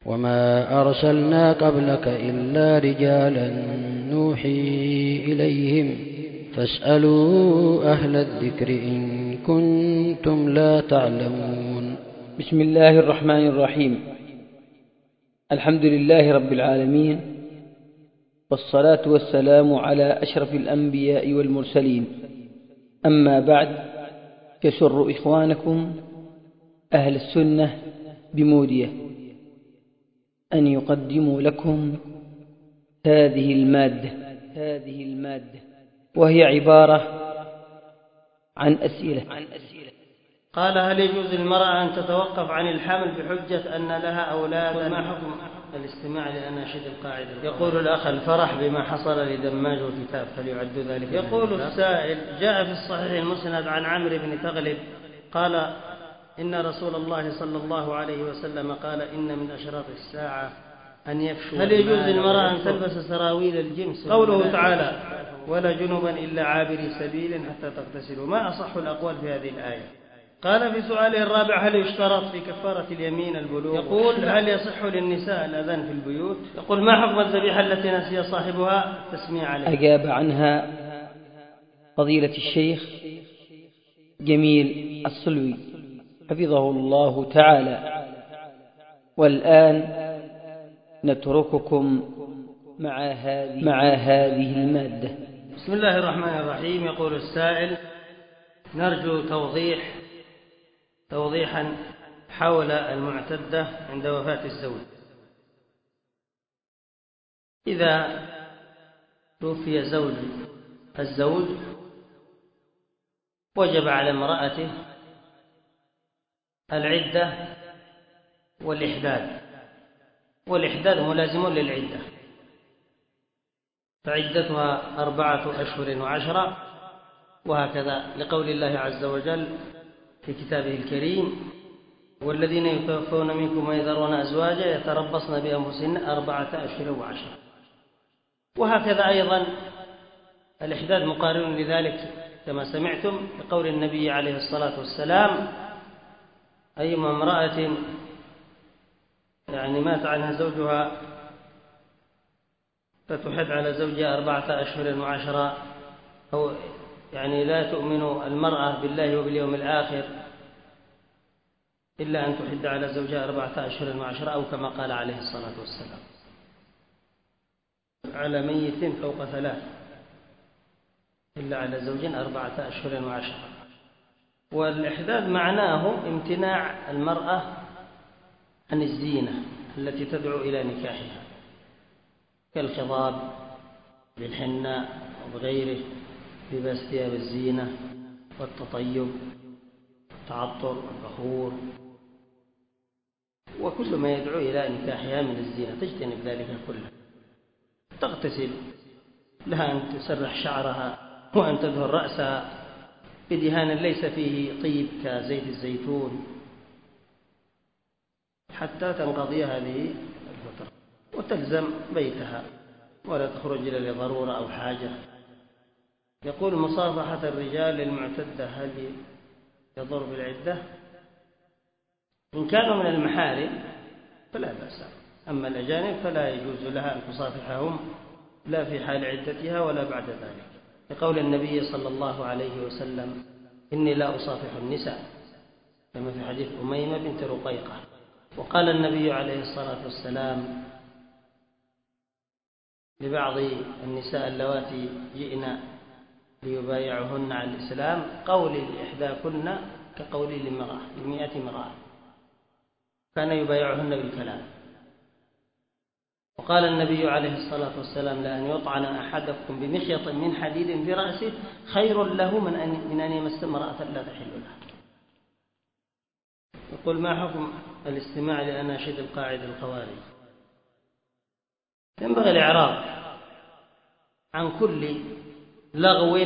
وما أرسلنا قبلك إلا رجالا نوحي إليهم فاسألوا أهل الذكر إن كنتم لا تعلمون. بسم الله الرحمن الرحيم. الحمد لله رب العالمين، والصلاة والسلام على أشرف الأنبياء والمرسلين. أما بعد، يسر إخوانكم أهل السنة بمودية أن يقدموا لكم هذه المادة وهي عبارة عن أسئلة. قال: هل يجوز للمرأة أن تتوقف عن الحمل بحجة أن لها أولادا؟ ما حكم الاستماع لأناشيد القاعدة؟ يقول الأخ: الفرح بما حصل لدماج الكتاب، هل يعد ذلك؟ يقول السائل: جاء في الصحيح المسند عن عمرو بن تغلب قال: إن رسول الله صلى الله عليه وسلم قال: إن من أشراط الساعة أن يفشوا. هل يجوز للمرأة أن تلبس سراويل الجنس؟ قوله تعالى: ولا جنبا إلا عابري سبيل حتى تغتسلوا. ما أصح الأقوال في هذه الآية؟ قال في سؤاله الرابع: هل يشترط في كفارة اليمين البلوغ؟ يقول: هل يصح للنساء الأذان في البيوت؟ يقول: ما حكم الذبيحة التي نسي صاحبها التسمية عليها؟ أجاب عنها فضيلة الشيخ جميل الصلوي حفظه الله تعالى. والآن نترككم مع هذه المادة. بسم الله الرحمن الرحيم. يقول السائل: نرجو توضيحا حول المعتدة عند وفاة الزوج. إذا توفي الزوج وجب على امرأته العدة والإحداد ملازم للعدة، فعدتها 4 أشهر و10، وهكذا لقول الله عز وجل في كتابه الكريم: والذين يتوفون منكم ويذرون أزواجا يتربصن بأنفسهن 4 أشهر و10. وهكذا أيضا الإحداد مقارن لذلك كما سمعتم لقول النبي عليه الصلاة والسلام: أيما امرأة مات عنها زوجها فتحد على زوجها 4 أشهر و10، أو لا تؤمن المرأة بالله وباليوم الآخر إلا أن تحد على زوجها 4 أشهر و10، أو كما قال عليه الصلاة والسلام: على ميت فوق 3 إلا على زوج 4 أشهر و10. والإحداد معناه امتناع المرأة عن الزينة التي تدعو إلى نكاحها، كالخضاب بالحناء وغيره، لباس ثياب الزينة والتطيب والتعطر والبخور وكل ما يدعو إلى نكاحها من الزينة، تجتنب ذلك كله. تغتسل، لها أن تسرح شعرها وأن تدهن رأسها بدهان ليس فيه طيب كزيت الزيتون حتى تنقضي هذه الفترة، وتلزم بيتها ولا تخرج إلا لضرورة أو حاجة. يقول: مصافحة الرجال للمعتدة هل يضر بالعدة؟ إن كانوا من المحارم فلا بأس، أما الأجانب فلا يجوز لها أن تصافحهم لا في حال عدتها ولا بعد ذلك، لقول النبي صلى الله عليه وسلم: إني لا أصافح النساء، كما في حديث أميمة بنت رقيقة. وقال النبي عليه الصلاة والسلام لبعض النساء اللواتي جئن ليبايعهن على الإسلام: قولي لإحداكن كقولي ل100 امرأة، كان يبايعهن بالكلام. وقال النبي عليه الصلاة والسلام: لأن يطعن أحدكم بمخيط من حديد في رأسه خير له من أن يمس امرأة لا تحل له. يقول: ما حكم الاستماع لأناشيد القاعدة الخوارج؟ ينبغي الإعراض عن كل لغو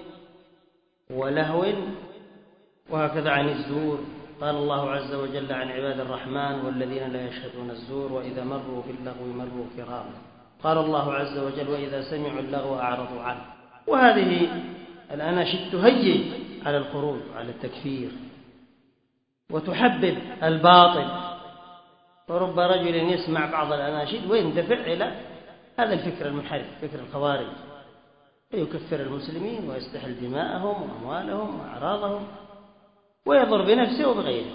ولهو، وهكذا عن الزور. قال الله عز وجل عن عباد الرحمن: والذين لا يشهدون الزور وإذا مروا باللغو مروا كراما. قال الله عز وجل: وإذا سمعوا اللغو أعرضوا عنه. وهذه الأناشيد تهيج على الخروج على التكفير وتحبب الباطل ورب رجل يسمع بعض الأناشيد ويندفع إلى هذا الفكر المنحرف، فكر الخوارج، يكفر المسلمين ويستحل دماءهم وأموالهم وأعراضهم ويضر بنفسه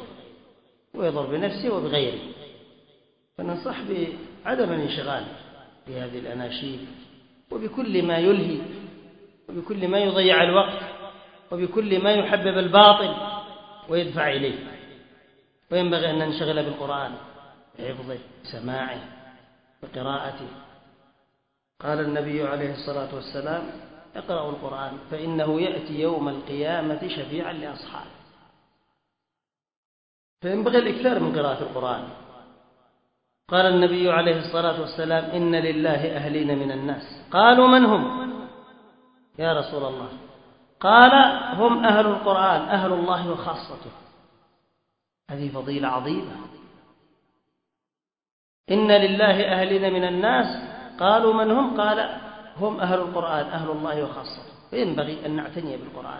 وبغيره. فننصح بعدم الانشغال بهذه الأناشيد وبكل ما يلهي وبكل ما يضيع الوقت وبكل ما يحبب الباطل ويدفع إليه. وينبغي أن ننشغل بالقرآن، بحفظه، بسماعه، بقراءته. قال النبي عليه الصلاة والسلام: اقرأوا القرآن فإنه يأتي يوم القيامة شفيعا لأصحابه. فينبغي الإكثار من قراءة القرآن. قال النبي عليه الصلاة والسلام: إن لله أهلين من الناس. قالوا: من هم يا رسول الله؟ قال: هم أهل القرآن، أهل الله وخاصته. هذه فضيلة عظيمة. إن لله أهلين من الناس. قالوا: من هم؟ قال: هم أهل القرآن، أهل الله وخاصته. فينبغي أن نعتني بالقرآن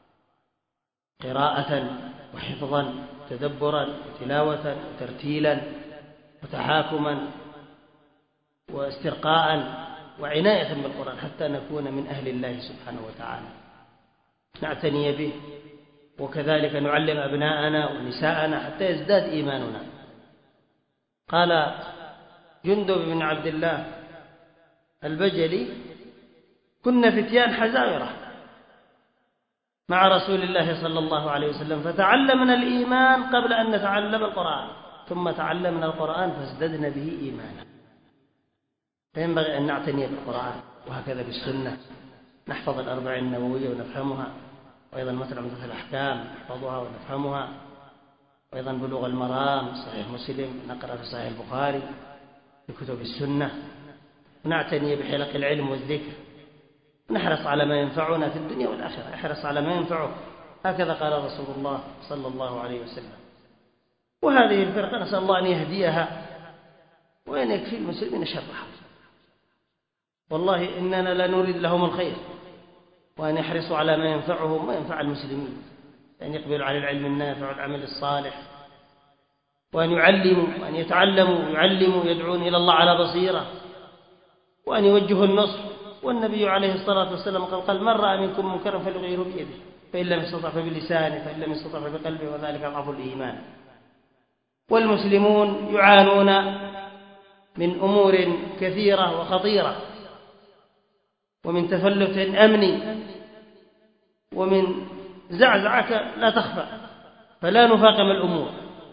قراءة وحفظا وتدبرا وتلاوة وترتيلا وتحاكما واسترقاء وعناية بالقرآن حتى نكون من أهل الله سبحانه وتعالى، نعتني به. وكذلك نعلم أبناءنا ونساءنا حتى يزداد إيماننا. قال جندب بن عبد الله البجلي: كنا فتيان حزاورة مع رسول الله صلى الله عليه وسلم، فتعلمنا الإيمان قبل أن نتعلم القرآن، ثم تعلمنا القرآن فازددنا به إيمانا. فينبغي أن نعتني بالقرآن، وهكذا بالسنة، نحفظ الأربعين النووية ونفهمها، وأيضا مثل عمدة الأحكام نحفظها ونفهمها، وأيضا بلوغ المرام، صحيح مسلم، نقرأ في صحيح البخاري، في كتب السنة، ونعتني بحلق العلم والذكر، ونحرص على ما ينفعنا في الدنيا والآخرة. احرص على ما ينفعك، هكذا قال رسول الله صلى الله عليه وسلم. وهذه الفرقة نسأل الله أن يهديها وأن يكفي المسلمين شرها. والله إننا لا نريد لهم الخير، وأن يحرصوا على ما ينفعهم وينفع المسلمين، أن يقبلوا على العلم النافع والعمل الصالح، وأن يعلموا وأن يتعلموا ويعلموا ويدعون إلى الله على بصيرة، وأن يوجهوا النصح. والنبي عليه الصلاة والسلام قال: من رأى منكم منكرا فليغيره بيده، فإن لم يستطع فبلسانه، فإن لم يستطع فبقلبه، وذلك أضعف الإيمان. والمسلمون يعانون من أمور كثيرة وخطيرة، ومن تفلت أمني، ومن زعزعة لا تخفى، فلا نفاقم الأمور،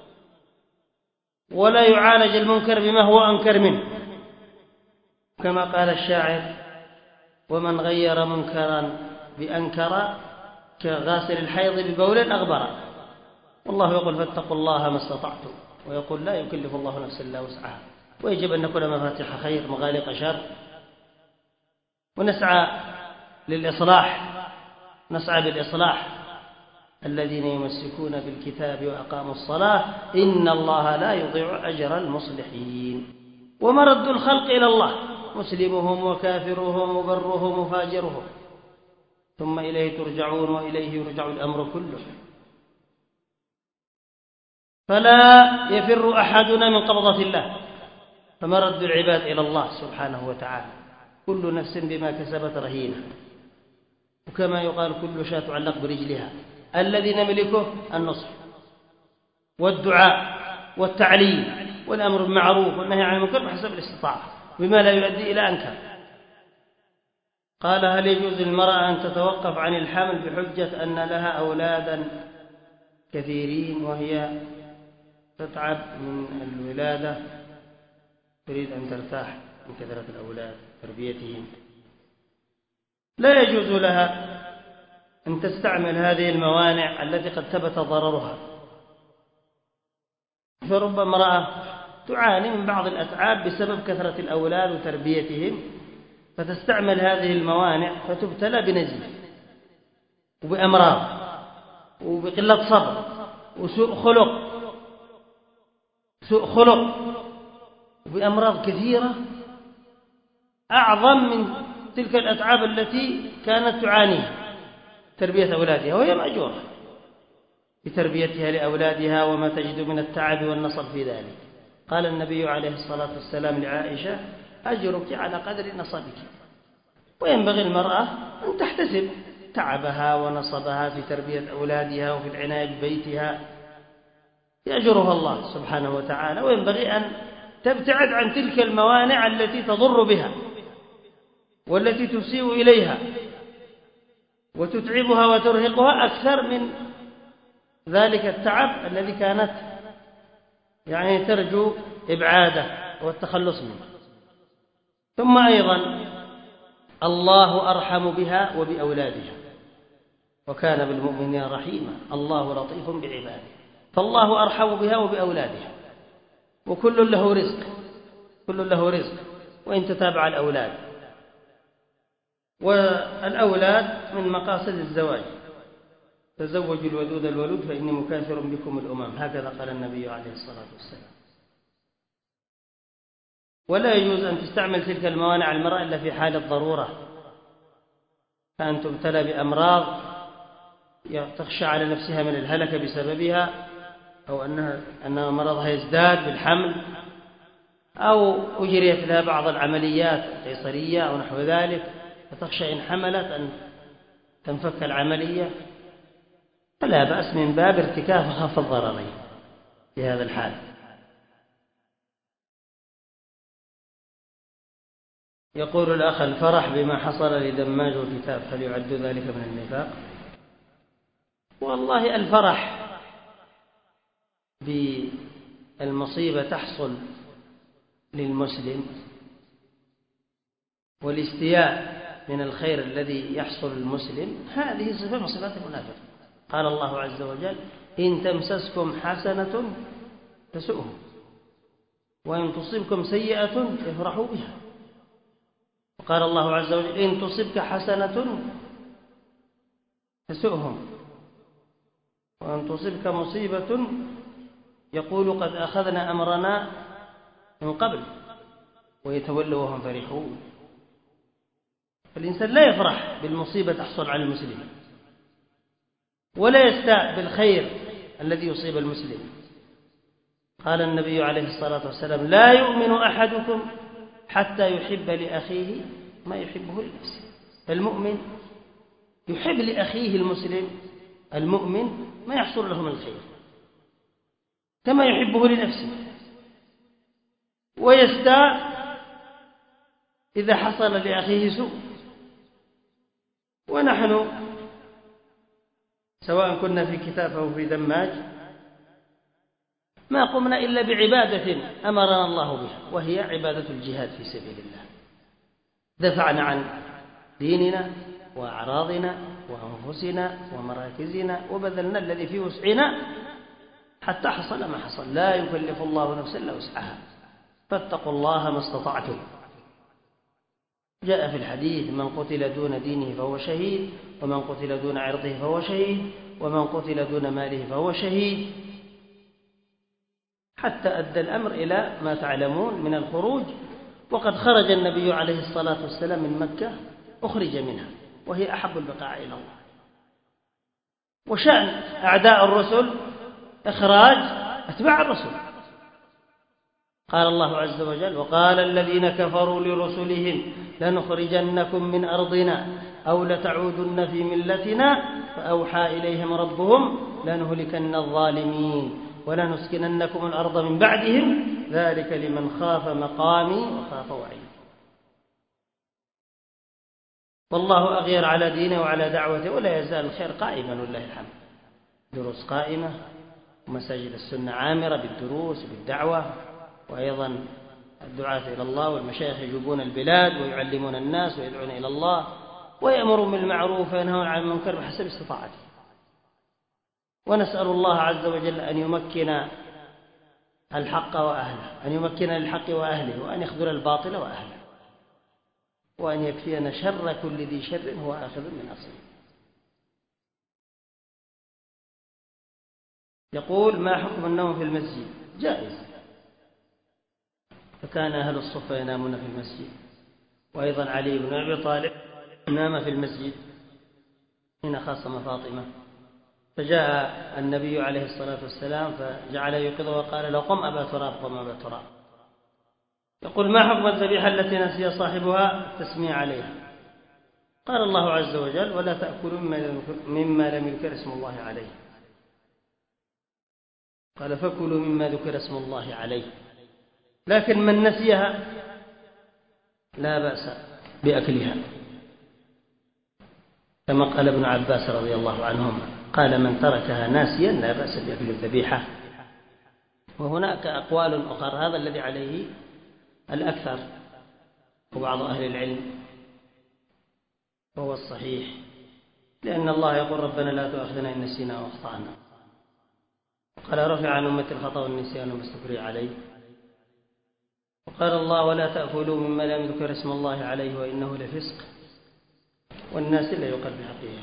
ولا يعالج المنكر بما هو أنكر منه، كما قال الشاعر: ومن غير منكرا بأنكر كغاسل الحيض ببول أغبر. والله يقول: فاتقوا الله ما استطعتم، ويقول: لا يكلف الله نفسا إلا وسعها. ويجب أن نكون مفاتيح خير مغاليق شر، ونسعى للإصلاح، نسعى بالإصلاح. الذين يمسكون بالكتاب وأقاموا الصلاة إن الله لا يضيع أجر المصلحين. ومرد الخلق إلى الله، مسلمهم وكافرهم وبرهم وفاجرهم، ثم إليه ترجعون وإليه يرجع الأمر كله. فلا يفر أحدنا من قبضة الله، فمرد العباد إلى الله سبحانه وتعالى. كل نفس بما كسبت رهينة، وكما يقال: كل شاة تعلق برجلها. الذي نملكه النصح والدعاء والتعليم والأمر بالمعروف والنهي عن المنكر بحسب الاستطاعة، بما لا يؤدي إلى أنكر. قال: هل يجوز للمرأة أن تتوقف عن الحمل بحجة أن لها أولادا كثيرين وهي تتعب من الولادة، تريد أن ترتاح من كثرة الأولاد تربيتهم؟ لا يجوز لها أن تستعمل هذه الموانع التي قد ثبت ضررها. فرب امرأة تعاني من بعض الأتعاب بسبب كثرة الأولاد وتربيتهم، فتستعمل هذه الموانع فتبتلى بنزيف وبأمراض وبقلة صبر وسوء خلق وبأمراض كثيرة أعظم من تلك الأتعاب التي كانت تعانيها تربية أولادها، وهي مأجورة بتربيتها لأولادها وما تجد من التعب والنصب في ذلك. قال النبي عليه الصلاة والسلام لعائشة: أجرك على قدر نصبك. وينبغي المرأة أن تحتسب تعبها ونصبها في تربية أولادها وفي العناية ببيتها، يأجرها الله سبحانه وتعالى. وينبغي أن تبتعد عن تلك الموانع التي تضر بها والتي تسيء إليها وتتعبها وترهقها أكثر من ذلك التعب الذي كانت ترجو إبعاده والتخلص منه. ثم أيضا الله أرحم بها وبأولادها، وكان بالمؤمنين رحيما، الله لطيف بعباده. فالله أرحم بها وبأولادها، وكل له رزق، كل له رزق، وإن تتابع الأولاد. والأولاد من مقاصد الزواج: تزوجوا الودود الولود فإني مكاثر بكم الأمم، هكذا قال النبي عليه الصلاة والسلام. ولا يجوز أن تستعمل تلك الموانع المرأة إلا في حال الضرورة، كأن تبتلى بأمراض تخشى على نفسها من الهلكة بسببها، أو أن مرضها يزداد بالحمل، أو أجريت لها بعض العمليات القيصرية أو نحو ذلك، فتخشى إن حملت أن تنفك العملية، فلا بأس من باب ارتكاف خف الضررين في هذا الحال. يقول الأخ: الفرح بما حصل لدماج الكتاب هل يعد ذلك من النفاق؟ والله الفرح بالمصيبة تحصل للمسلم والاستياء من الخير الذي يحصل للمسلم، هذه صفة من صفات المنافق. قال الله عز وجل: إن تمسسكم حسنة تسؤهم وإن تصبكم سيئة يفرحوا بها. وقال الله عز وجل: إن تصبك حسنة تسؤهم وإن تصبك مصيبة يقول قد أخذنا أمرنا من قبل ويتولوا وهم فرحون. فالإنسان لا يفرح بالمصيبة تحصل على المسلم، ولا يستاء بالخير الذي يصيب المسلم. قال النبي عليه الصلاة والسلام: لا يؤمن أحدكم حتى يحب لأخيه ما يحبه لنفسه. فالمؤمن يحب لأخيه المسلم المؤمن ما يحصل له من الخير كما يحبه لنفسه، ويستاء إذا حصل لأخيه سوء. ونحن سواء كنا في كتاب أو في دماج ما قمنا إلا بعبادة أمرنا الله بها، وهي عبادة الجهاد في سبيل الله. دفعنا عن ديننا وأعراضنا وأنفسنا ومراكزنا وبذلنا الذي في وسعنا حتى حصل ما حصل. لا يكلف الله نفسا إلا وسعها، فاتقوا الله ما استطعتم. جاء في الحديث: من قتل دون دينه فهو شهيد، ومن قتل دون عرضه فهو شهيد، ومن قتل دون ماله فهو شهيد، حتى أدى الأمر إلى ما تعلمون من الخروج. وقد خرج النبي عليه الصلاة والسلام من مكة، أخرج منها وهي أحب البقاع إلى الله. وشأن أعداء الرسل إخراج أتباع الرسل. قال الله عز وجل: وقال الذين كفروا لرسلهم لنخرجنكم من أرضنا أو لتعودن في ملتنا فأوحى إليهم ربهم لنهلكن الظالمين ولنسكننكم الأرض من بعدهم ذلك لمن خاف مقامي وخاف وعيد. والله أغير على دينه وعلى دعوته، ولا يزال الخير قائما ولله الحمد. دروس قائمة، ومساجد السنة عامرة بالدروس بالدعوة، وأيضا الدعاة إلى الله والمشايخ يجوبون البلاد ويعلمون الناس ويدعون إلى الله ويأمرون بالمعروف وينهون عن المنكر بحسب استطاعته. ونسأل الله عز وجل أن يمكن الحق وأهله، أن يمكن للحق وأهله، وأن يخذل الباطل وأهله، وأن يكفينا شر كل ذي شر هو آخذ من أصله. يقول: ما حكم النوم في المسجد؟ جائز، فكان أهل الصفة ينامون في المسجد. وأيضا علي بن أبي طالب نام في المسجد حين خاصم فاطمة فجاء النبي عليه الصلاة والسلام فجعل يوقظه وقال له قم أبا تراب قم أبا تراب. يقول ما حكم الذبيحة التي نسي صاحبها التسمية عليها؟ قال الله عز وجل ولا تأكلوا مما لم يذكر اسم الله عليه. قال فكلوا مما ذكر اسم الله عليه، لكن من نسيها لا بأس بأكلها، كما قال ابن عباس رضي الله عنهما قال من تركها ناسيا لا بأس بأكل الذبيحة. وهناك أقوال أخرى، هذا الذي عليه الأكثر وبعض أهل العلم وهو الصحيح، لأن الله يقول ربنا لا تؤاخذنا إن نسينا وأخطأنا، قال رفع عن أمة الخطأ والنسيان وما استكرهوا عليه، وقال الله ولا تأكلوا مما لم يذكر اسم الله عليه وإنه لفسق والناس لا يقال بحقها.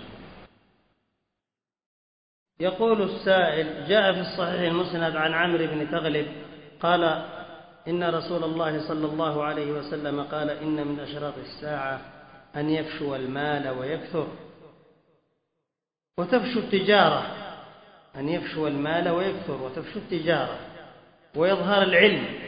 يقول السائل جاء في الصحيح المسند عن عمرو بن تغلب قال إن رسول الله صلى الله عليه وسلم قال إن من أشراط الساعة أن يفشو المال ويكثر وتفشو التجارة، أن يفشو المال ويكثر وتفشو التجارة ويظهر العلم.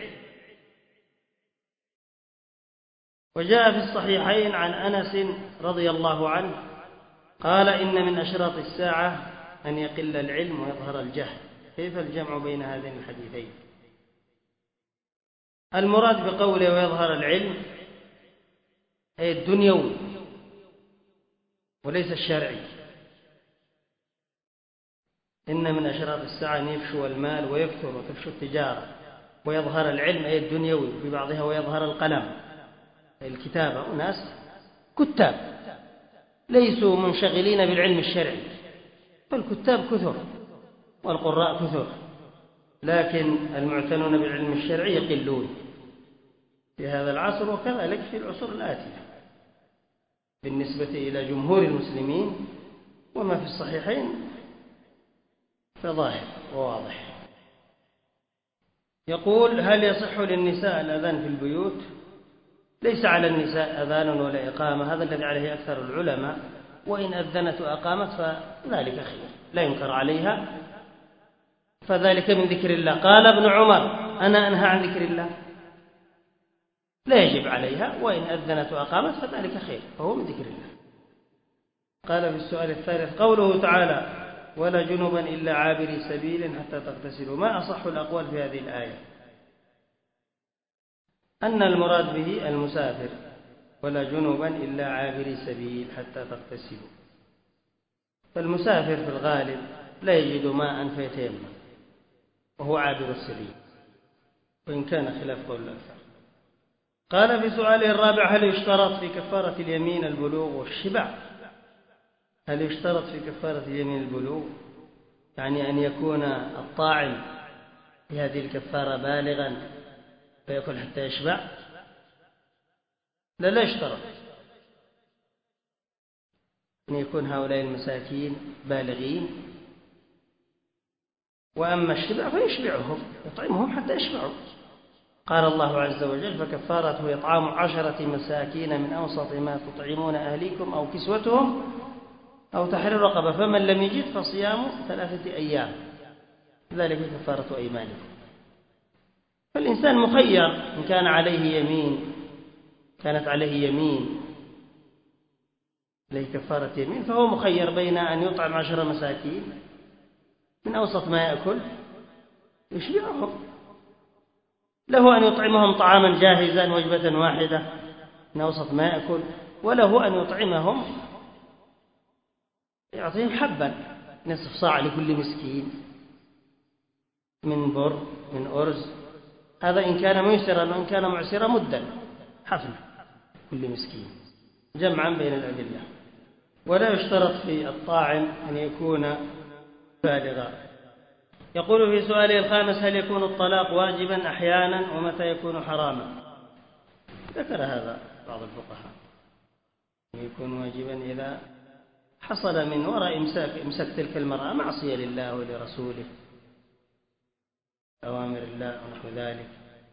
وجاء في الصحيحين عن أنس رضي الله عنه قال إن من أشراط الساعة أن يقل العلم ويظهر الجهل. كيف الجمع بين هذين الحديثين؟ المراد بقوله ويظهر العلم أي الدنيوي وليس الشرعي. إن من أشراط الساعة أن يفشو المال ويكثر وتفشو التجارة ويظهر العلم أي الدنيوي، في بعضها ويظهر القلم الكتابة، أناس كتاب ليسوا منشغلين بالعلم الشرعي، فالكتاب كثر والقراء كثر، لكن المعتنون بالعلم الشرعي يقلون في هذا العصر وكذلك في العصور الآتية بالنسبة إلى جمهور المسلمين. وما في الصحيحين فظاهر وواضح. يقول هل يصح للنساء الأذان في البيوت؟ ليس على النساء أذان ولا إقامة، هذا الذي عليه أكثر العلماء، وإن أذنت وأقامت فذلك خير لا ينكر عليها، فذلك من ذكر الله. قال ابن عمر أنا أنهى عن ذكر الله، لا يجب عليها، وإن أذنت وأقامت فذلك خير فهو من ذكر الله. قال في السؤال الثالث قوله تعالى ولا جنبا إلا عابري سبيل حتى تغتسلوا، ما أصح الأقوال في هذه الآية؟ أن المراد به المسافر، ولا جنبا إلا عابري سبيل حتى تغتسلوا، فالمسافر في الغالب لا يجد ماء فيتيمم وهو عابر السبيل، وإن كان خلاف قول الأكثر. قال في سؤاله الرابع هل يشترط في كفارة اليمين البلوغ والشبع؟ هل يشترط في كفارة اليمين البلوغ؟ يعني أن يكون الطاعن في هذه الكفارة بالغا فيأكل حتى يشبع؟ لا يشترط أن يكون هؤلاء المساكين بالغين، وأما الشبع فيشبعهم يطعمهم حتى يشبعوا. قال الله عز وجل فكفارته إطعام 10 مساكين من أوسط ما تطعمون أهليكم أو كسوتهم أو تحرير رقبة، فمن لم يجد فصيام 3 أيام ذلك كفارة أيمانكم. فالإنسان مخير إن كان عليه يمين، كانت عليه يمين عليه كفارة يمين، فهو مخير بين أن يطعم 10 مساكين من أوسط ما يأكل يشبعهم، له أن يطعمهم طعاما جاهزا وجبة واحدة من أوسط ما يأكل، وله أن يطعمهم يعطيهم حبا نصف صاع لكل مسكين من بر من أرز، هذا إن كان ميسرا، وإن كان معسرا مدا حفنة كل مسكين، جمعا بين الأدلة. ولا يشترط في الطاعم أن يكون بالغا. يقول في سؤاله الخامس هل يكون الطلاق واجبا أحيانا ومتى يكون حراما؟ ذكر هذا بعض الفقهاء يكون واجبا إذا حصل من وراء إمساك تلك المرأة معصية لله ولرسوله، أوامر الله ونحو ذلك،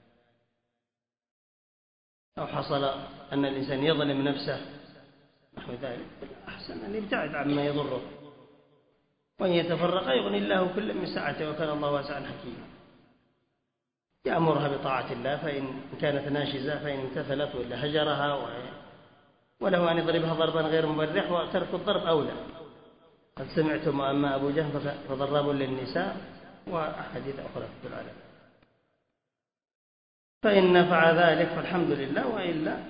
أو حصل أن الإنسان يظلم نفسه نحو ذلك، أحسن أن يبتعد عما يضره. وإن يتفرقا يغني الله كل من سعته وكان الله واسعا حكيما. يأمرها بطاعة الله فإن كانت ناشزة فإن امتثلت وإلا هجرها، وله أن يضربها ضربا غير مبرح، وترك الضرب أولى. قد سمعتم أما أبو جهل فضراب للنساء، وأحاديث أخرى تدل على ذلك. فإن نفع ذلك فالحمد لله، وإلا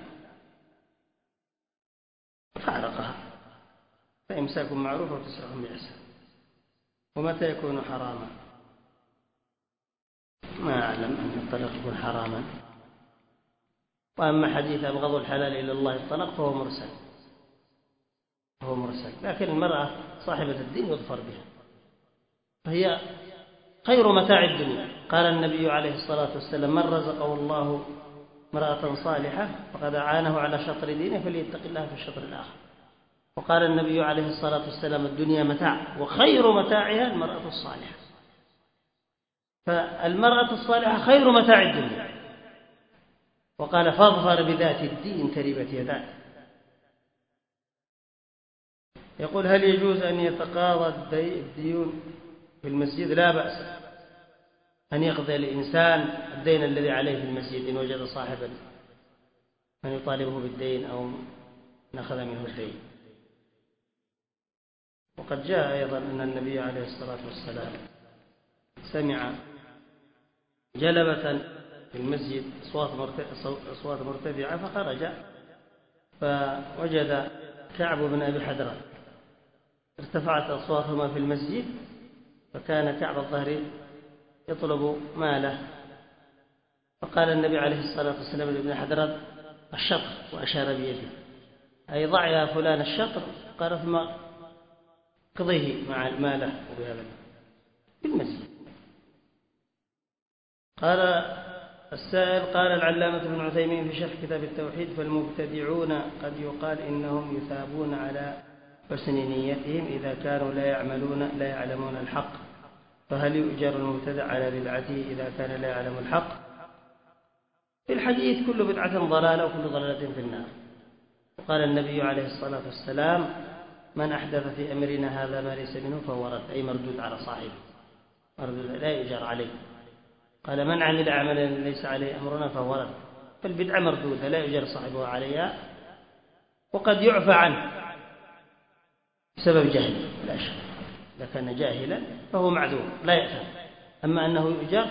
فارقها، فإمساك معروف وتسرح بإحسان. ومتى يكون حراما؟ ما أعلم أن الطلاق يكون حراما. وأما حديث أبغض الحلال إلى الله الطلاق فهو مرسل. لكن المرأة صاحبة الدين يظفر بها، فهي خير متاع الدنيا. قال النبي عليه الصلاة والسلام: من رزقه الله امرأة صالحة فقد أعانه على شطر دينه فليتق الله في الشطر الآخر. وقال النبي عليه الصلاة والسلام: الدنيا متاع وخير متاعها المرأة الصالحة. فالمرأة الصالحة خير متاع الدنيا. وقال: فاظفر بذات الدين تربت يداك. يقول: هل يجوز أن يتقاضى الديون في المسجد؟ لا بأس أن يقضي الإنسان الدين الذي عليه في المسجد إن وجد صاحبا من يطالبه بالدين أو نأخذ منه الدين. وقد جاء أيضا أن النبي عليه الصلاة والسلام سمع جلبة في المسجد أصوات مرتفعة، فخرج فوجد كعب بن أبي حدرة ارتفعت أصواتهما في المسجد، فكان كعب الظهر يطلب ماله، فقال النبي عليه الصلاة والسلام لابن حدرة: الشطر، وأشار بيده، أي ضع يا فلان الشطر. قال: ثم قضيه مع ماله وبهذا في المسجد. قال السائل: قال العلامة ابن عثيمين في شرح كتاب التوحيد: فالمبتدعون قد يقال إنهم يثابون على حسن نيتهم إذا كانوا لا يعلمون الحق، فهل يؤجر المبتدع على بدعته إذا كان لا يعلم الحق؟ في الحديث: كل بدعة ضلالة وكل ضلالة في النار. وقال النبي عليه الصلاة والسلام: من أحدث في أمرنا هذا ما ليس منه فهو رد، أي مردود على صاحبه، مردود لا يؤجر عليه. قال: من عمل عملا ليس عليه أمرنا فهو رد. فالبدعة مردودة لا يؤجر صاحبها عليها، وقد يعفى عنه بسبب جهله لا شك. إذا كان جاهلا فهو معذور لا يأثم. أما أنه يؤجر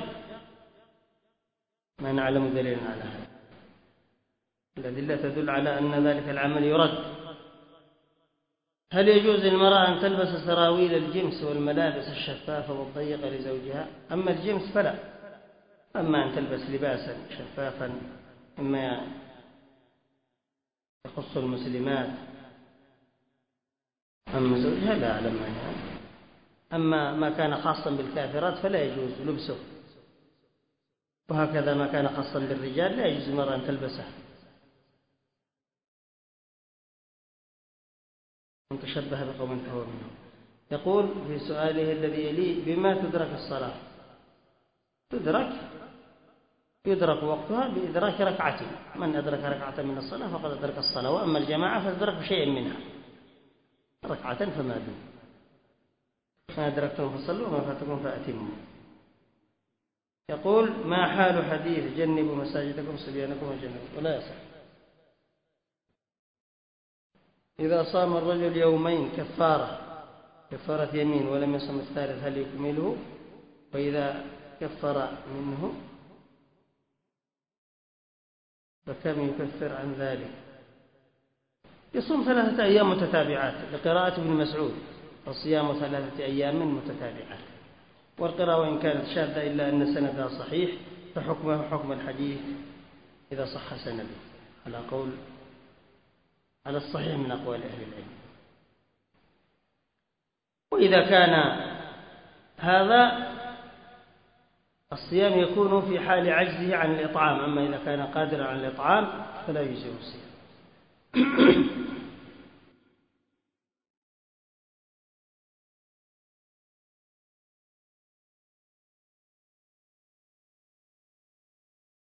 ما نعلم دليلا على هذا. الأدلة تدل على أن ذلك العمل يرد. هل يجوز للمرأة أن تلبس سراويل الجنس والملابس الشفافة والضيقة لزوجها؟ أما الجنس فلا. أما أن تلبس لباسا شفافا مما يخص المسلمات أما زوجها لا أعلم ما يعني. أما ما كان خاصا بالكافرات فلا يجوز لبسه، وهكذا ما كان خاصا بالرجال لا يجوز المرأة أن تلبسه. من تشبه بقوم فهو منهم. يقول في سؤاله الذي يليه: بما تدرك الصلاة؟ يدرك وقتها بإدراك ركعة. من أدرك ركعة من الصلاة فقد أدرك الصلاة. وأما الجماعة فأدرك شيئا منها، ركعة فما دون. ما أدركتم فصلوا وما فاتكم فأتموا. يقول: ما حال حديث جنبوا مساجدكم صبيانكم وجنبوا؟ ولا يصح. إذا صام الرجل يومين كفارة يمين ولم يصم الثالث هل يكمله؟ وإذا كفر منه فكم يكفر عن ذلك؟ يصوم 3 أيام متتابعات لقراءة ابن مسعود: فصيام 3 أيام متتابعات. والقراءة وإن كانت شاذة إلا أن سندها صحيح، فحكمه حكم الحديث إذا صح سنده، على الصحيح من أقوال أهل العلم. وإذا كان هذا الصيام يكون في حال عجزه عن الإطعام، أما إذا كان قادرا على الإطعام فلا يجزئه الصيام.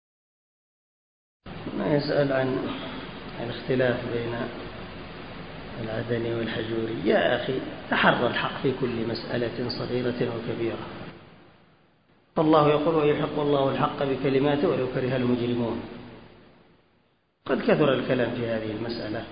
ما يسأل عن الاختلاف بين العدني والحجوري: يا أخي تحرى الحق في كل مسألة صغيرة وكبيرة، فالله يقول: ويحق الله الحق بكلماته ولو كره المجرمون. قد كثر الكلام في هذه المسألة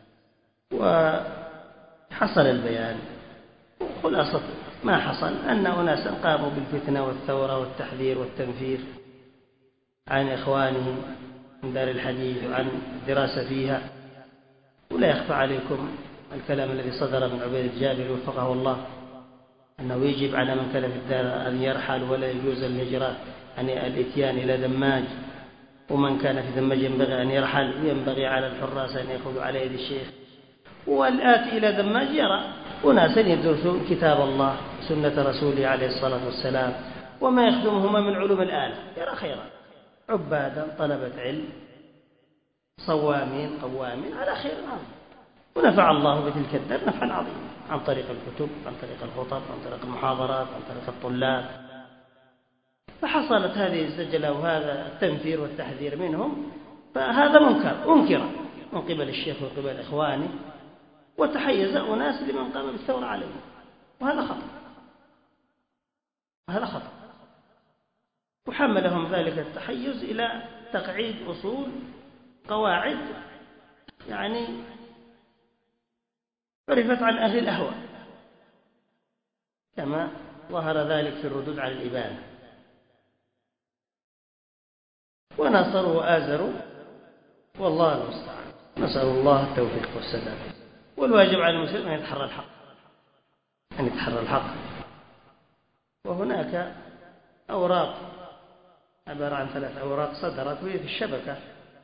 وحصل البيان، وخلاصة ما حصل أن أناسا قاموا بالفتنة والثورة والتحذير والتنفير عن إخوانهم من دار الحديث وعن الدراسة فيها. ولا يخفى عليكم الكلام الذي صدر من عبيد الجابر وفقه الله أنه يجب على من كان في الدار أن يرحل ولا يجوز الهجرة، يعني الإتيان إلى دماج، ومن كان في دماج ينبغي أن يرحل، وينبغي على الحراس أن يأخذوا على يد الشيخ. والآتي إلى دماج يرى أناسا يدرسون كتاب الله سنة رسوله عليه الصلاة والسلام وما يخدمهما من علوم الآلة، يرى خيرا، عبادا طلبة علم صوامين قوامين على خير عظيم، ونفع الله بتلك الدار نفعا عظيما عن طريق الكتب، عن طريق الخطب، عن طريق المحاضرات، عن طريق الطلاب. فحصلت هذه الزجلة وهذا التنفير والتحذير منهم، فهذا أنكر من قبل الشيخ وقبل إخوانه، وتحيز أناس لمن قام بالثورة عليهم، وهذا خطأ. وحملهم ذلك التحيز إلى تقعيد أصول قواعد يعني عرفت عن أهل الأهواء، كما ظهر ذلك في الردود على الإبانة. وناصروا وآزروا، والله المستعان، نسأل الله التوفيق والسداد. والواجب على المسلم أن يتحرى الحق، وهناك أوراق عبارة عن 3 أوراق صدرت وهي في الشبكة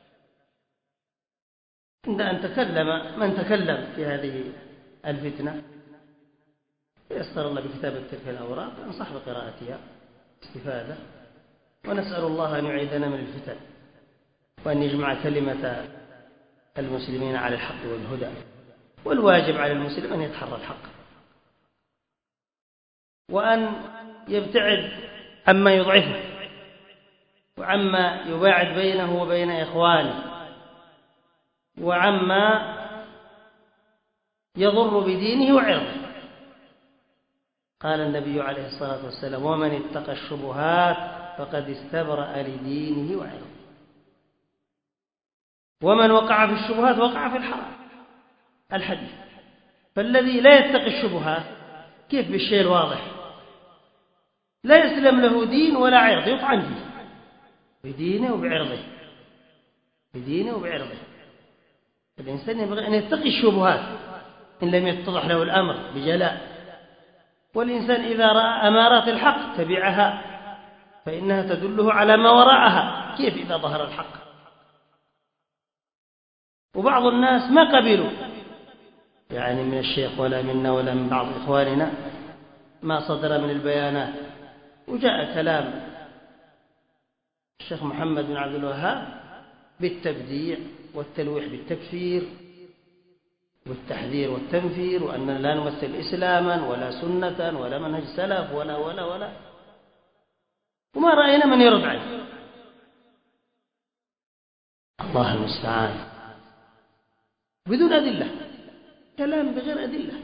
عند أن تكلم من تكلم في هذه الفتنة، يسر الله بكتابة تلك الأوراق، أنصح بقراءتها استفادة، ونسأل الله أن يعيدنا من الفتن، وأن يجمع كلمة المسلمين على الحق والهدى. والواجب على المسلم أن يتحرى الحق، وأن يبتعد عما يضعفه وعما يباعد بينه وبين إخوانه وعما يضر بدينه وعرضه. قال النبي عليه الصلاة والسلام: ومن اتقى الشبهات فقد استبرأ لدينه وعرضه. ومن وقع في الشبهات وقع في الحرام، الحديث. فالذي لا يتقي الشبهات كيف بالشيء الواضح لا يسلم له دين ولا عرض، يطعن فيه بدينه وبعرضه. الإنسان ينبغي أن يتقي الشبهات إن لم يتضح له الأمر بجلاء. والإنسان إذا رأى أمارات الحق تبعها، فإنها تدله على ما وراءها. كيف إذا ظهر الحق؟ وبعض الناس ما قبلوا يعني من الشيخ ولا منا ولا من بعض إخواننا ما صدر من البيانات. وجاء كلام الشيخ محمد بن عبد الوهاب بالتبديع والتلويح بالتكفير والتحذير والتنفير، وأن لا نمثل إسلاما ولا سنة ولا منهج سلف ولا ولا ولا، وما رأينا من يرد عليه. الله المستعان، بدون أدلة، كلام بغير أدلة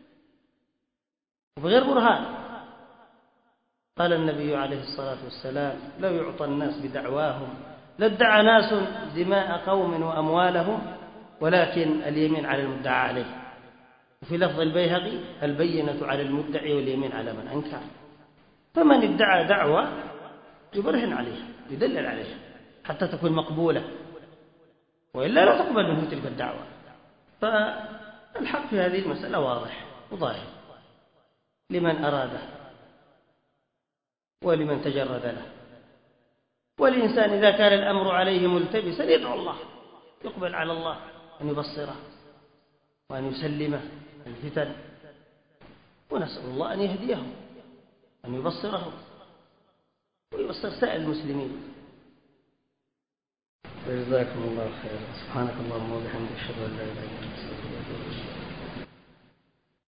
وبغير برهان. قال النبي عليه الصلاة والسلام: لو يعطى الناس بدعواهم لادعى ناس دماء قوم وأموالهم، ولكن اليمين على المدعى عليه. وفي لفظ البيهقي: البينة على المدعي واليمين على من أنكر. فمن ادعى دعوة يبرهن عليها، يدلل عليها حتى تكون مقبولة، وإلا لا تقبل منه تلك الدعوة. فالحق في هذه المسألة واضح وظاهر لمن أراده ولمن تجرد له. والإنسان إذا كان الأمر عليه ملتبسا يدعو الله، يقبل على الله أن يبصره وأن يسلمه الفتن، ونسأل الله أن يهديه، أن يبصره ويبصر سائر المسلمين. جزاكم الله خيرا. سبحانك اللهم وبحمدك، أشهد أن لا إله إلا أنت، أستغفرك وأتوب إليك.